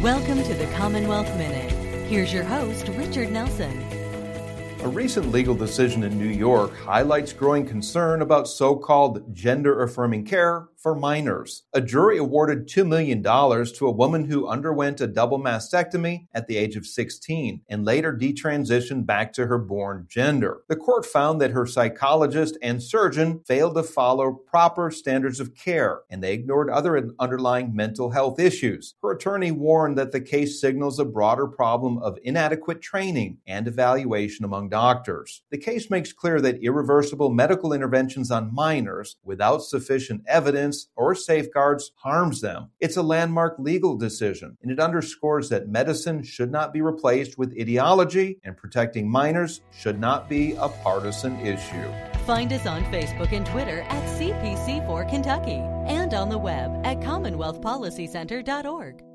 Welcome to the Commonwealth Minute. Here's your host, Richard Nelson. A recent legal decision in New York highlights growing concern about so-called gender-affirming care for minors. A jury awarded $2 million to a woman who underwent a double mastectomy at the age of 16 and later detransitioned back to her born gender. The court found that her psychologist and surgeon failed to follow proper standards of care, and they ignored other underlying mental health issues. Her attorney warned that the case signals a broader problem of inadequate training and evaluation among doctors. The case makes clear that irreversible medical interventions on minors without sufficient evidence or safeguards harms them. It's a landmark legal decision, and it underscores that medicine should not be replaced with ideology, and protecting minors should not be a partisan issue. Find us on Facebook and Twitter at CPC4 Kentucky and on the web at CommonwealthPolicyCenter.org.